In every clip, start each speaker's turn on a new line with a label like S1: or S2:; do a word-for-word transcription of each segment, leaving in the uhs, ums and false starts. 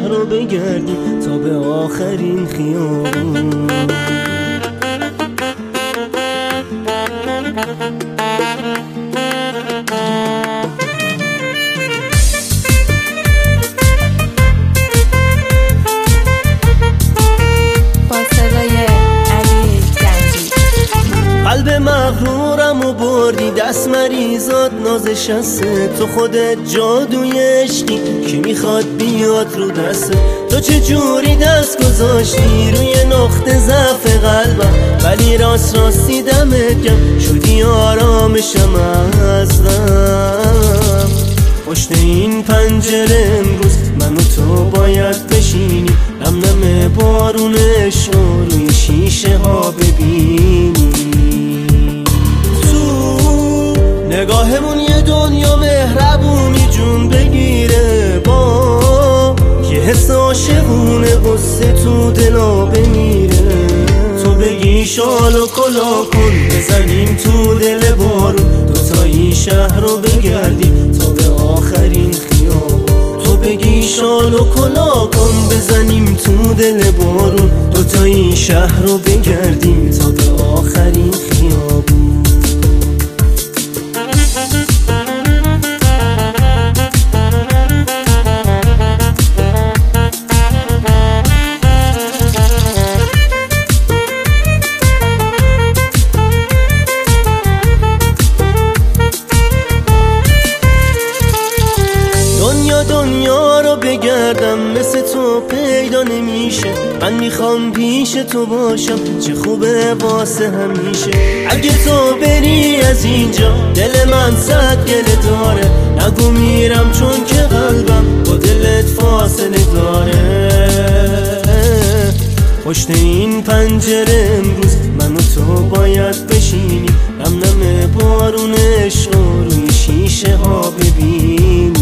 S1: شهر رو بگردیم تا به آخرین خیابون. قلب مغرورم و بردی دست مریضات نازش هسته، تو خودت جادوی عشقی که میخواد بیاد رو دسته. تو چه جوری دست گذاشتی روی نقطه ضعف قلبم، ولی راست راستی دمت گرم شدی آرامشم از غم. پشت این پنجره امروز من و تو باید بشینیم، نم نم بارون عشق روی شیشه ها ببینیم. نگاهمون یه دنیا مهربونی جون بگیره، با یه حس عاشقونه قصه تو دلا بمیره. تو بگی شال و کلا کن بزنیم تو دل بارون، دوتایی شهر رو بگردیم تا به آخرین خیابون. تو بگی شال و کلا کن بزنیم تو دل بارون، دوتایی شهر رو بگردیم تا به آخرین خیابون. دنیا رو بگردم مثل تو پیدا نمیشه، من میخوام پیش تو باشم چه خوبه واسه همیشه. اگه تو بری از اینجا دل من صد گله داره، نگو میرم چون که قلبم با دلت فاصله داره. پشت این پنجره امروز من و تو باید بشینیم، نم نم بارون عشق روی شیشه ها ببینیم.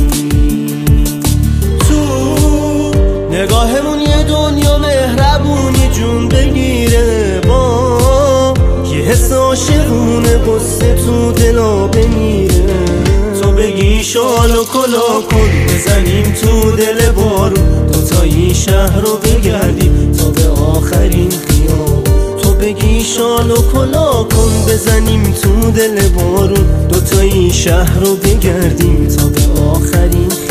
S1: نگاهمون یه دنیا مهربونی جون بگیره، با یه حس عاشقونه قصه تو دلا بمیره. تو بگی شال و کلا کن بزنیم تو دل بارون، دوتایی شهر رو بگردیم تا به آخرین خیابون. تو بگی شال و کلا کن بزنیم تو دل بارون، دوتایی شهر رو بگردیم تا به آخرین خیابون.